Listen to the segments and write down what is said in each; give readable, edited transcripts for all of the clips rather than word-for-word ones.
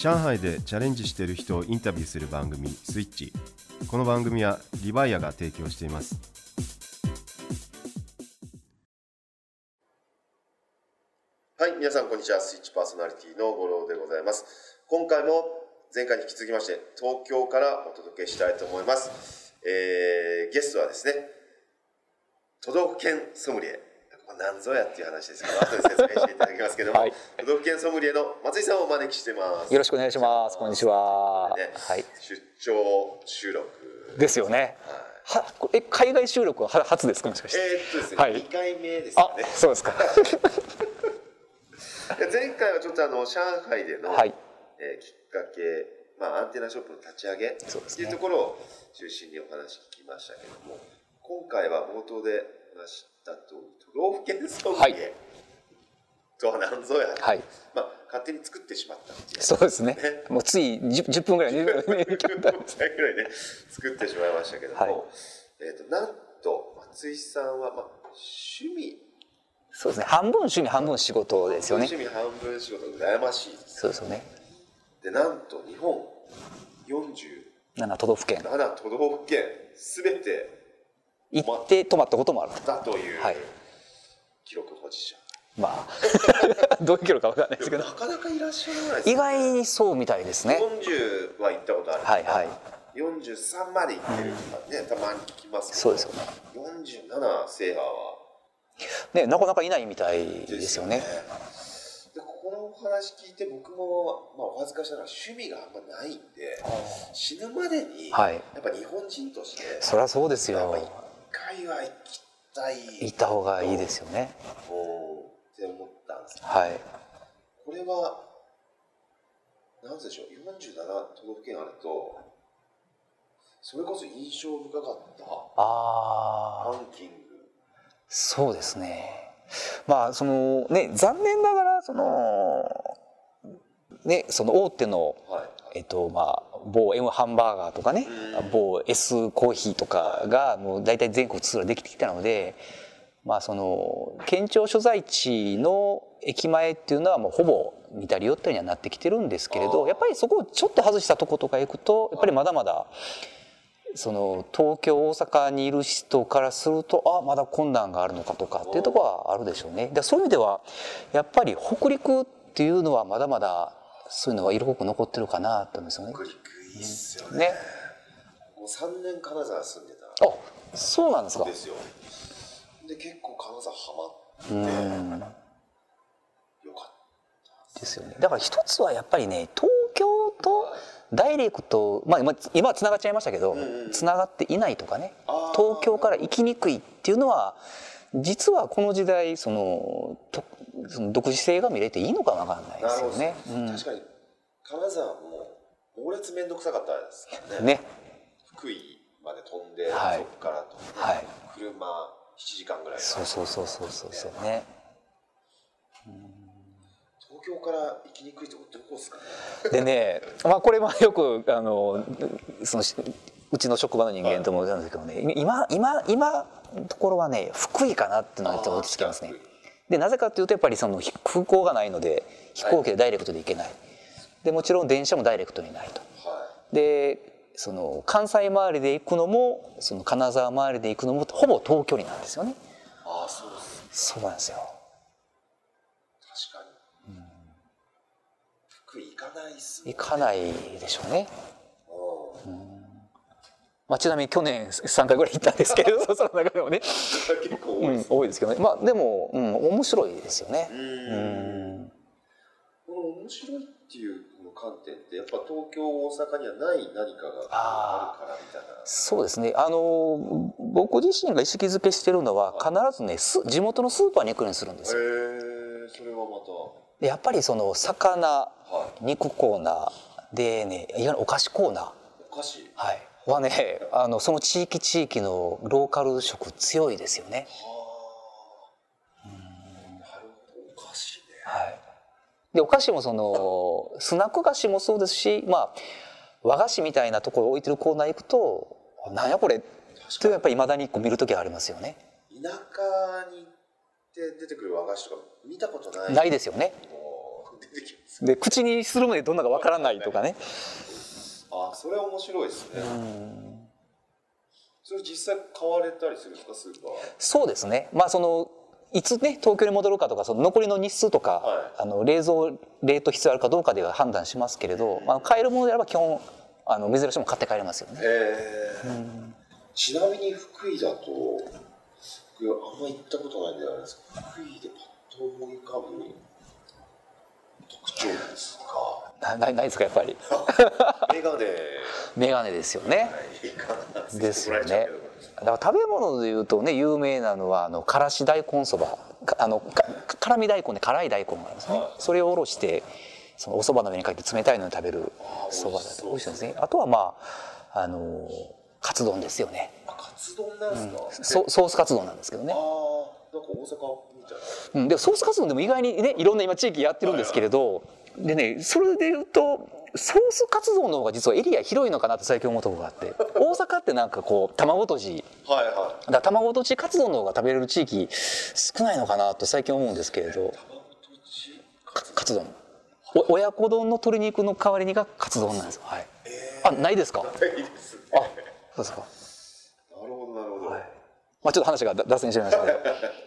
上海でチャレンジしている人をインタビューする番組スイッチ。この番組はリバイアが提供しています。 はい、皆さんこんにちは。スイッチパーソナリティの五郎でございます。今回も前回に引き続きまして東京からお届けしたいと思います。ゲストはですね、都道府県ソムリエ、何ぞやっていう話ですけど、後で説明していただきますけども、はい、都道府県ソムリエの松井さんをお招きしてます。 よろしくお願いします。こんにちは。 ね、はい、出張収録ですよね。海外収録は初ですか、もしかして。 ですね、はい、2回目ですかね。 そうですか。 前回はちょっと上海での、はい、きっかけ、アンテナショップの立ち上げっていうところを中心にお話聞きましたけども、今回は冒頭で話した通り都道府県ソムリエとは何ぞや、はい、勝手に作ってしまったっていう、 そうですね。もうつい 10分ぐらいねぐらいね作ってしまいましたけども、はい、なんと松井さんは趣味、 そうですね、半分趣味半分仕事ですよね。 趣味半分仕事、羨ましいです。 そうですよね。 でなんと日本 47都道府県 7都道府県全て行って泊まったこともあるだという、はい、記録保持者、 どういう記録か分からないですけど、 なかなかいらっしゃらないですね。 意外にそうみたいですね。 40は行ったことある、 はいはい、 43まで行ってるとかね、たまに聞きますけど、 そうですよね。 47制覇はね、なかなかいないみたいですよね。 でこのお話聞いて僕も、お恥ずかしながら趣味があんまないんで、死ぬまでに、やっぱ日本人としてそりゃそうですよ、 一回は行きたい、 行った方がいいですよねって思ったんですけど、 はい、 これは何でしょう、47都道府県あるとそれこそ印象深かったランキング。 そうですね。そのね、残念ながらその大手の、某 M ハンバーガーとかね、某 S コーヒーとかがもう大体全国ツアーできてきたので、その県庁所在地の駅前っていうのはもうほぼ似たり寄ったりにはなってきてるんですけれど、やっぱりそこをちょっと外したとことか行くとやっぱりまだまだその東京大阪にいる人からするとまだ困難があるのかとかっていうところはあるでしょうね。でそういう意味ではやっぱり北陸っていうのはまだまだそういうのが色濃く残ってるかなと思うんですよね。 北陸いいっすよね。もう3年金沢住んでた。 そうなんですか。 ですよ。で結構金沢ハマってよかったですよね。だから一つはやっぱりね、東京とダイレクト、今はつながっちゃいましたけど、つながっていないとかね、東京から行きにくいっていうのは実はこの時代その独自性が見れていいのかもわかんないですよね。 確かに金沢も猛烈面倒くさかったですからね。福井まで飛んで、そこから飛んで、車7時間ぐらい。 そうね。 東京から行きにくいとこどこですかね。 でね、これもよくそのうちの職場の人間とも言うんですけどね、今のところはね福井かなっていうのが落ち着きますね。でなぜかというとやっぱりその空港がないので飛行機でダイレクトで行けない。でもちろん電車もダイレクトにないと。でその関西周りで行くのもその金沢周りで行くのもほぼ遠距離なんですよね。そうなんですよ。 確かに。福井行かないっすね。 行かないでしょうね。ちなみに去年3回ぐらい行ったんですけどその中でもね結構多いですけどね。でも、面白いですよね。 この面白いっていう観点ってやっぱ東京大阪にはない何かがあるからみたいな。 そうですね。僕自身が意識づけしてるのは必ずね地元のスーパーに行くようにするんですよ。 それはまたやっぱりその魚、肉コーナーでね、いわゆるお菓子コーナー、はね、その地域のローカル食強いですよね。 なるほど、お菓子ね。 でお菓子もそのスナック菓子もそうですし、和菓子みたいなところ置いてるコーナー行くとなんやこれってやっぱり未だに見る時ありますよね。 田舎に行って出てくる和菓子とか見たことない。 ないですよね。 出てきますで口にするまでどんなかわからないとかね。 あ、それは面白いですね。それ実際買われたりするんですか、スーパー？ そうですね。まあそのいつね東京に戻るかとか、その残りの日数とか、 はい、 冷凍必要あるかどうかでは判断しますけれど、買えるものであれば基本珍しいもの買って帰れますよね。 ちなみに福井だと僕あんま行ったことないんであれですけど、福井でパッと思い浮かぶ特徴ですか？ ないですか、やっぱり。メガネですよね。ですよね。だから食べ物でいうとね、有名なのはからし大根そば、辛味大根で辛い大根があるんですね。それをおろしてそのおそばの上にかけて冷たいのに食べるそばだと美味しいですね。あとはまあカツ丼ですよね。 カツ丼なんですか？ ソースカツ丼なんですけどね。 なんか大阪みたいな。 でソースカツ丼でも意外にね、いろんな今地域やってるんですけれど、でね、それでいうとソースカツ丼の方が実はエリア広いのかなって最近思うところがあって、大阪ってなんかこう卵とじ、だから卵とじカツ丼の方が食べれる地域少ないのかなと最近思うんですけれど、カツ丼、親子丼の鶏肉の代わりにがカツ丼なんですよ。はい。あ、ないですか？ ないですね。 あ、そうですか。 なるほどなるほど。 はい、まあちょっと話が脱線しちゃいましたけど。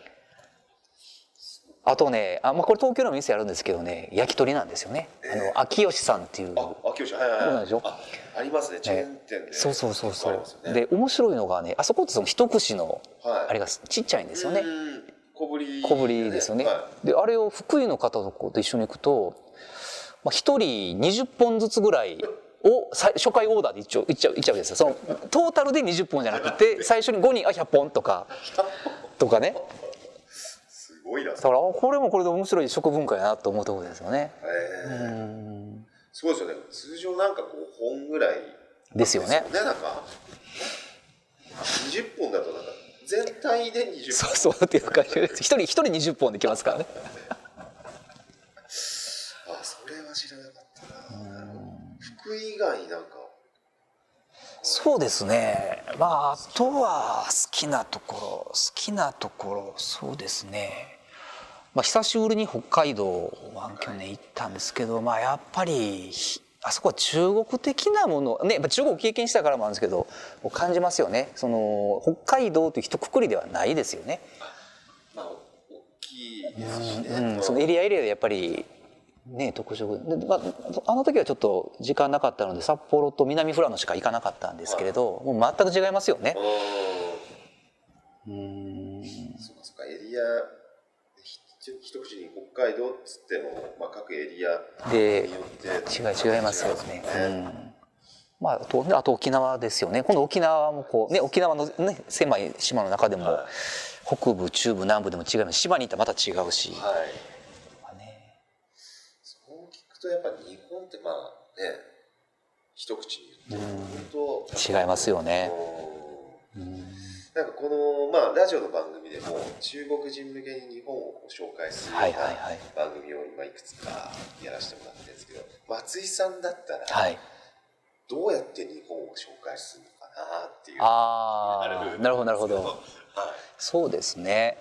あとね、これ東京の店あるんですけどね、焼き鳥なんですよね。秋吉さんっていう。 秋吉、はいはいはい。そうなんでしょ。ありますね、チェーン店で。そうそう。で面白いのがね、あそこってその一串のあれがちっちゃいんですよね。 小ぶりですよね。であれを福井の方と一緒に行くと、1人20本ずつぐらいを初回オーダーでいっちゃうわけですよ。そのトータルで20本じゃなくて、最初に5人100本とかね。 すごいな。だからこれもこれで面白い食文化やなと思うところですよね。 そうですよね。通常なんか5本ぐらいですよね。 なんか20本だとなんか全体で20本。 そうっていう感じです。一人20本できますからね。 あ、それは知らなかったな。福井以外なんか。 そうですね。あとは好きなところ、そうですね。久しぶりに北海道は去年行ったんですけど、やっぱりあそこは中国的なものね、中国経験したからもあるんですけど感じますよね。その北海道という一括りではないですよね。 大きいですしね。 そのエリアでやっぱりね、特色で、あの時はちょっと時間なかったので札幌と南富良野しか行かなかったんですけれど、もう全く違いますよね。 そうか、エリア一口に北海道っつっても、各エリアによって違いますよね。あと沖縄ですよね。今度沖縄もこうね、沖縄のね狭い島の中でも、北部中部南部でも違います。島に行ったらまた違うし。 そう聞くとやっぱ日本って一口に言って本当違いますよね。 なんかこのラジオの番組でも中国人向けに日本を紹介するような番組を今いくつかやらせてもらってるんですけど、松井さんだったらどうやって日本を紹介するのかなっていう。 なるほど。そうですね。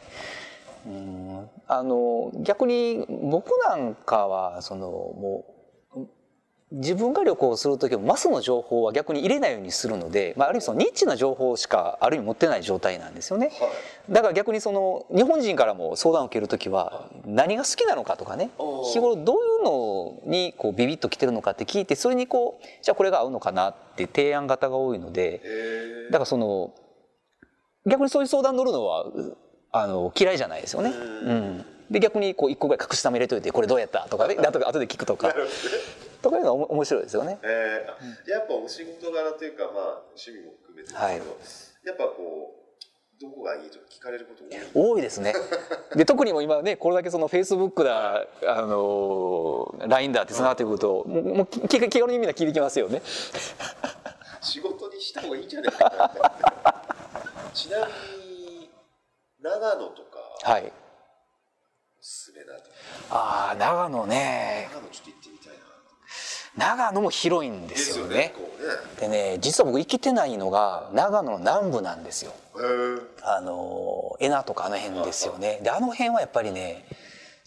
逆に僕なんかはもう自分が旅行する時もマスの情報は逆に入れないようにするので、ある意味そのニッチな情報しかある意味持ってない状態なんですよね。だから逆にその日本人からも相談を受ける時は何が好きなのかとかね、日頃どういうのにこうビビッときてるのかって聞いて、それにこうじゃあこれが合うのかなって提案型が多いので、だからその逆にそういう相談乗るのは嫌いじゃないですよね。で逆にこう1個ぐらい隠し玉入れといて、これどうやったとかね、後で聞くとかとかいうのは面白いですよね。 やっぱお仕事柄というか趣味も含めてですけど、やっぱこうどこがいいとか聞かれること多いですね。で特にも今ね、これだけそのフェイスブックだLINE だってつながってくると、もう気軽にみんな聞いてきますよね。 仕事にした方がいいんじゃないかな。ちなみに長野とかおすすめだと。 長野ね。 長野ちょっと行ってみたいな。 長野も広いんですよね。でね、実は僕行けてないのが長野の南部なんですよ。江名とかあの辺ですよね。であの辺はやっぱりね、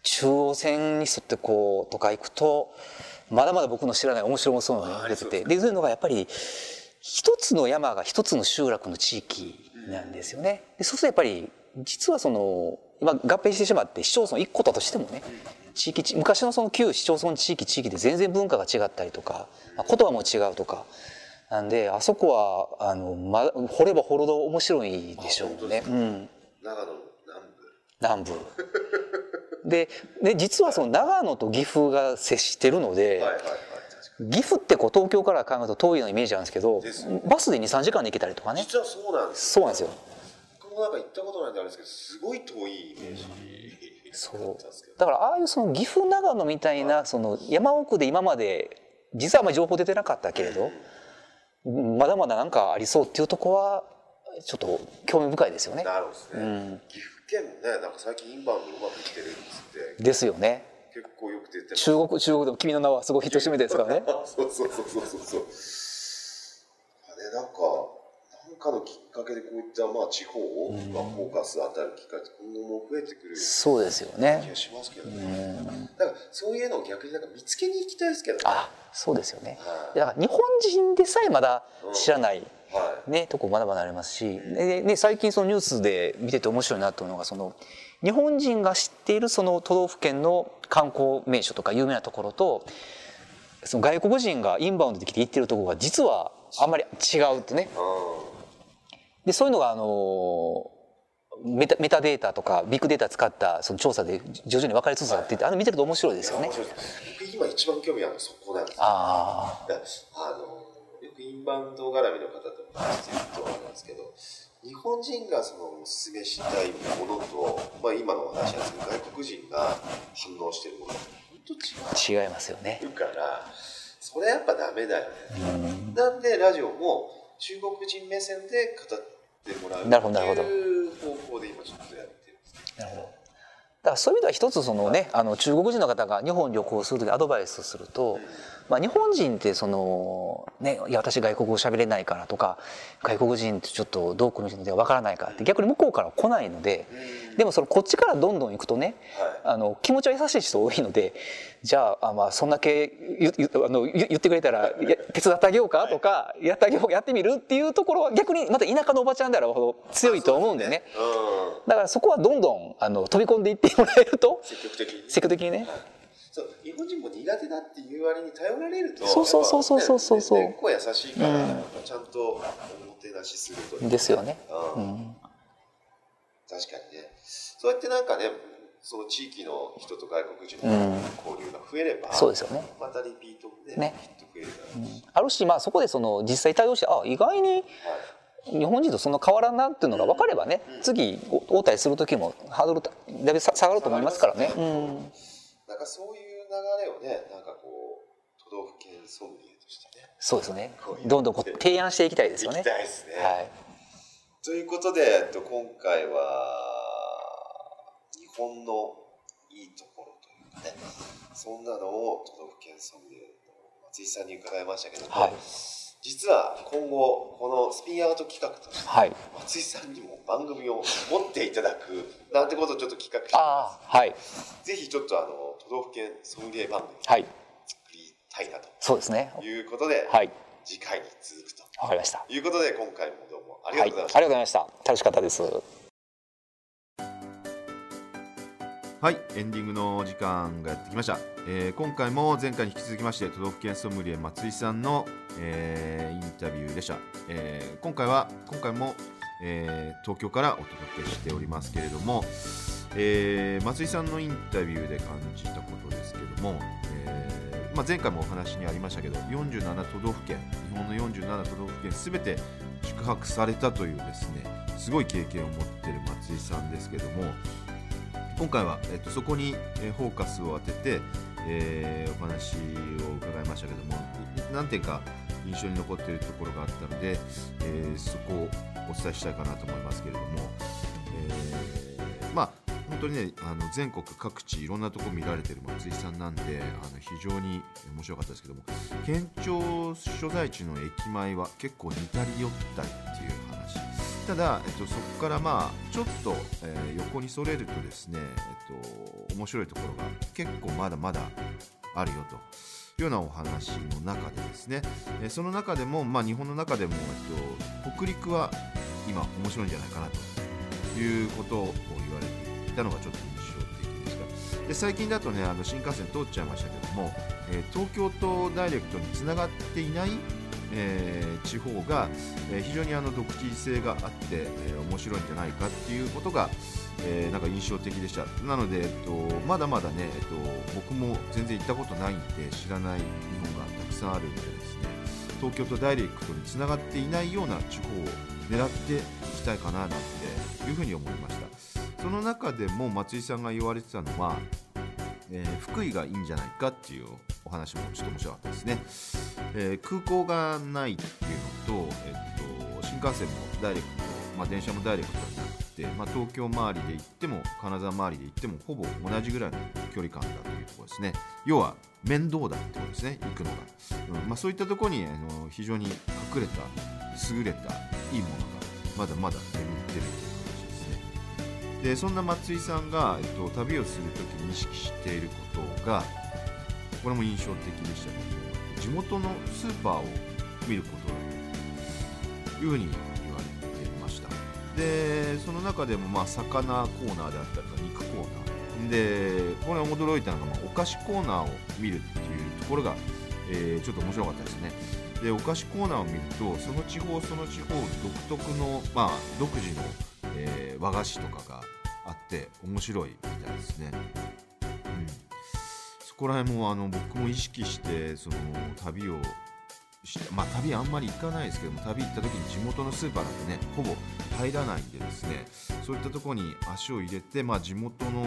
中央線に沿ってこうとか行くとまだまだ僕の知らない面白そうなのが出てて、でそういうのがやっぱり一つの山が一つの集落の地域なんですよね。でそうするとやっぱり実はその今合併してしまって市町村1個だとしてもね、地域昔のその旧市町村地域で全然文化が違ったりとか言葉も違うとかなんで、あそこは掘れば掘るほど面白いでしょうね。うん、 長野南部で実はその長野と岐阜が接してるので、岐阜ってこう東京から考えると遠いようなイメージなんですけど、バスで 2,3 時間で行けたりとかね。 実はそうなんです。 そうなんですよ。 僕もなんか行ったことないんであれですけど、すごい遠いイメージ。 そうだからああいうその岐阜長野みたいなその山奥で今まで実はあまり情報出てなかったけれど、まだまだなんかありそうっていうとこはちょっと興味深いですよね。 なるほどですね。岐阜県もね、なんか最近インバウンドうまくいってるんですって。 ですよね。 結構よく出てます。 中国でも君の名はすごいヒットしてみたいですからね。 そうなんかのきっかけでこういった地方がフォーカス当たる機会って今後も増えてくるそうですよね。 気がしますけどね。だからそういうのを逆になんか見つけに行きたいですけどね。 そうですよね。だから日本人でさえまだ知らないねとこまだまだありますし、ね最近そのニュースで見てて面白いなと思うのがその日本人が知っているその都道府県の観光名所とか有名なところとその外国人がインバウンドで来て行ってるところが実はあんまり違うってね。でそういうのがメタデータとかビッグデータ使ったその調査で徐々に分かりつつあって見てると面白いですよね。 僕今一番興味あるのはそこなんですよ。よくインバウンド絡みの方と話してると思うんですけど、日本人がそのおすすめしたいものと、今のお話なんですけど外国人が反応してるものって本当違いますよね。 からそれやっぱダメだよね。なんでラジオも中国人目線で語ってもらうっていう方向で今ちょっとやってるんです。 なるほど。だからそういう意味では一つそのね中国人の方が日本旅行する時アドバイスすると、日本人ってそのねいや私外国語喋れないからとか外国人ってちょっとどう来るのかわからないからって逆に向こうから来ないので、でもそのこっちからどんどん行くとね、気持ちは優しい人多いので、じゃあそんだけ言ってくれたら手伝ってあげようかとかやってみるっていうところは逆にまた田舎のおばちゃんであるほど強いと思うんでね。だからそこはどんどん飛び込んでいってもらえると積極的にね。 そう日本人も苦手だっていう割に頼られるとそう結構優しいから、ちゃんとおもてなしするとですよね。 確かにね。そうやってなんかねその地域の人と外国人の交流が増えれば、 そうですよね。 またリピートねきっと増えるだろうし、 あるしそこでその実際対応して意外に日本人とそんな変わらんなっていうのが分かればね、次応対する時もハードルだいぶ下がると思いますからね。 なんかそういう流れをねなんかこう都道府県ソムリエとしてね、 そうですね、どんどん提案していきたいですよね。 いきたいですね。ということで今回は日本のいいところというかね、そんなのを都道府県ソムリエの松井さんに伺いましたけども、実は今後このスピンアウト企画として松井さんにも番組を持っていただくなんてことをちょっと企画しています。ぜひちょっと都道府県ソムリエ番組を作りたいなということで、次回に続くということで今回もどうもありがとうございました。 ありがとうございました。楽しかったです。 はい、エンディングの時間がやってきました。今回も前回に引き続きまして都道府県ソムリエ松井さんの、インタビューでした。今回も、東京からお届けしておりますけれども、松井さんのインタビューで感じたことですけども、前回もお話にありましたけど47都道府県日本の47都道府県すべて宿泊されたというですねすごい経験を持っている松井さんですけども、今回は、そこに、フォーカスを当てて、お話を伺いましたけども何点か印象に残っているところがあったので、そこをお伝えしたいかなと思いますけれども、本当にね全国各地いろんなところ見られている松井さんなんで非常に面白かったですけども、県庁所在地の駅前は結構似たり寄ったりっていう話ただ、そこからちょっと、横にそれるとですね、面白いところが結構まだまだあるよというようなお話の中でですね、その中でも、日本の中でも、北陸は今面白いんじゃないかなということを言われていたのがちょっと印象的でした。で、最近だとね、新幹線通っちゃいましたけども、東京とダイレクトにつながっていない地方が、非常に独自性があって、面白いんじゃないかっていうことが、なんか印象的でした。なので、まだまだね、僕も全然行ったことないんで知らない日本がたくさんあるんでですね、東京とダイレクトにつながっていないような地方を狙っていきたいかななんていうふうに思いました。その中でも松井さんが言われてたのは、福井がいいんじゃないかっていうお話もちょっと面白かったですね。空港がないっていうのと、新幹線もダイレクト、電車もダイレクトになって、東京周りで行っても金沢周りで行ってもほぼ同じぐらいの距離感だというところですね。要は面倒だってことですね、行くのが。そういったところに非常に隠れた優れたいいものがまだまだ眠ってるという話ですね。で、そんな松井さんが、旅をするときに意識していることが、これも印象的でしたけど、地元のスーパーを見ることだというふうに言われていました。で、その中でも魚コーナーであったりとか肉コーナーで、これ驚いたのが、お菓子コーナーを見るっていうところが、ちょっと面白かったですね。で、お菓子コーナーを見ると、その地方その地方独特の、独自の、和菓子とかがあって面白いみたいですね。そこら辺も僕も意識してその旅をして、旅あんまり行かないですけども、旅行った時に地元のスーパーなんてねほぼ入らないんでですね、そういったところに足を入れて、地元の、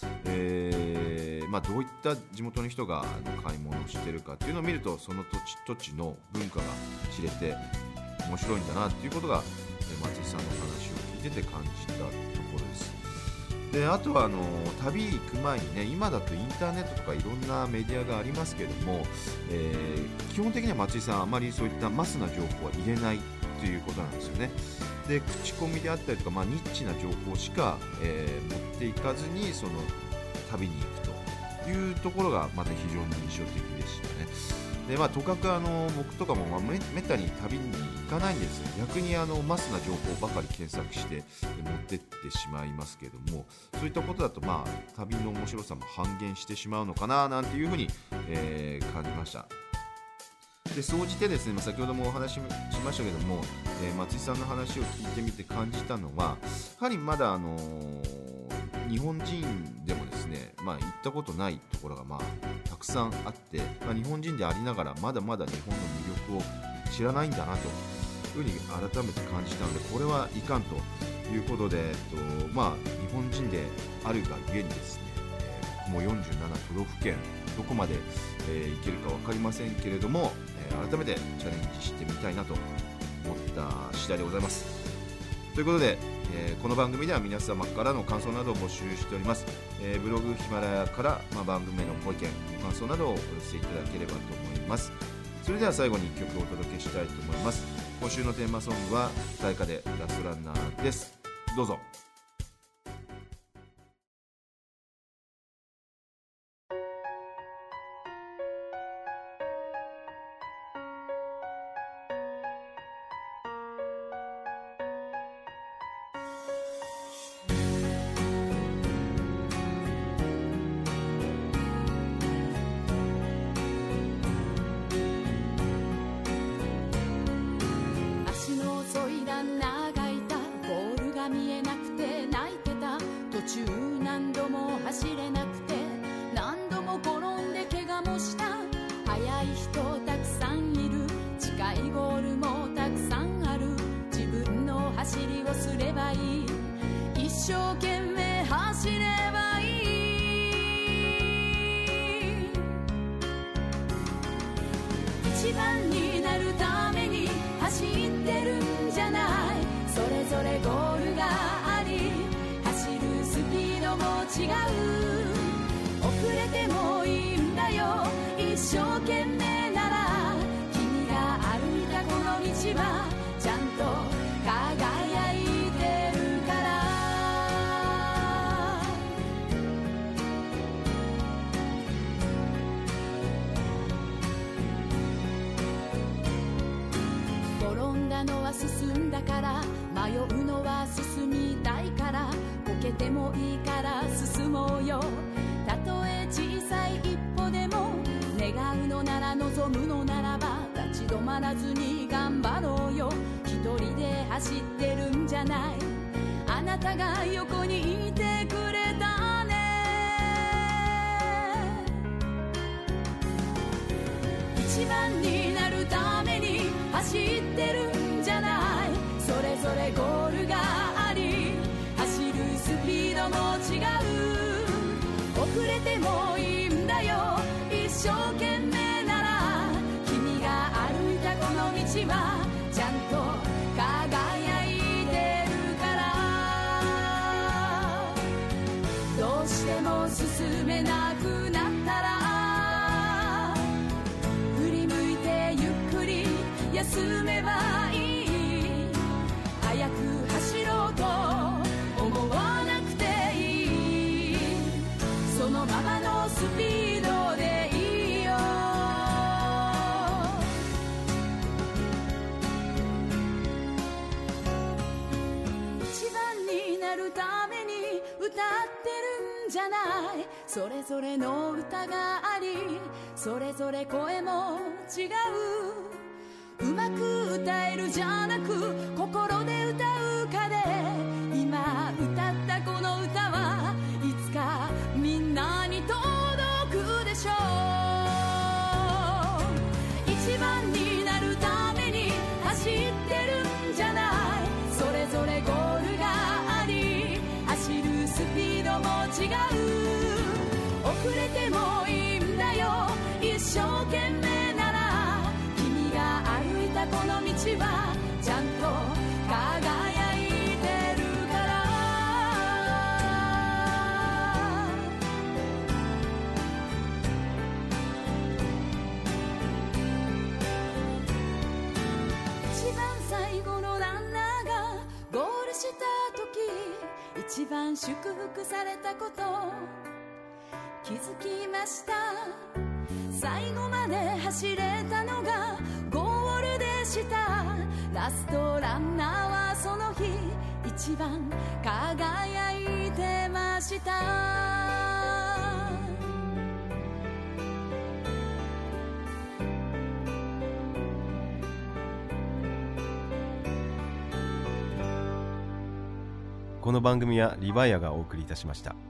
どういった地元の人が買い物をしてるかっていうのを見ると、その土地の文化が知れて面白いんだなっていうことが、松井さんの話を聞いてて感じたところです。で、あとは旅行く前にね、今だとインターネットとかいろんなメディアがありますけども、基本的には松井さんあまりそういったマスな情報は入れないということなんですよね。で、口コミであったりとか、ニッチな情報しか、持っていかずにその旅に行くというところがまた非常に印象的でしたね。で、とかく僕とかもめったに旅に行かないんですよ。逆にマスな情報ばかり検索して持ってってしまいますけども、そういったことだと旅の面白さも半減してしまうのかななんていうふうに、感じました。で、総じてですね、先ほどもお話ししましたけども、松井さんの話を聞いてみて感じたのは、やはりまだ日本人でもですね、行ったことないところがたくさんあって、日本人でありながらまだまだ日本の魅力を知らないんだなというふうに改めて感じたので、これはいかんということで、日本人であるがゆえにですね、僕も47都道府県どこまで、行けるか分かりませんけれども、改めてチャレンジしてみたいなと思った次第でございます。ということで、この番組では皆様からの感想などを募集しております。ブログヒマラヤから、番組へのご意見ご感想などをお寄せいただければと思います。それでは最後に1曲お届けしたいと思います。今週のテーマソングは大歌でラストランナーです。どうぞ。 一番になるために走ってるんじゃない。それぞれゴールがあり、走るスピードも違う。遅れてもいいんだよ、一生懸命なら。君が歩いたこの道はちゃんと輝いて迷うのは進みたいから、こけてもいいから進もうよ。たとえ小さい一歩でも願うのなら、望むのならば立ち止まらずに頑張ろうよ。一人で走ってるんじゃない、あなたが横にいてくれたね。一番になるために走ってるんじゃない、それぞれゴールがあり、走るスピードも違う。遅れてもいいんだよ、一生懸命なら。君が歩いたこの道はちゃんと輝いてるから。どうしても進めなくなったら、振り向いてゆっくり休めばいい。早く走ろうと思わなくていい、そのままのスピードでいいよ。一番になるために歌ってるんじゃない、それぞれの歌があり、それぞれ声も違う。うまく歌えるじゃなく、心で歌うかで、今歌ったこの歌はいつかみんなに届くでしょう。一番になるために走ってるんじゃない、それぞれゴールがあり、走るスピードも違う。遅れてもいいんだよ、一生懸命なら。君が歩いたこの道はちゃんと輝いてるから。一番最後のランナーがゴールした時、一番祝福されたこと気づきました。最後まで走れたのがゴールでした。ラストランナーはその日一番輝いてました。 この番組はリバイアがお送りいたしました。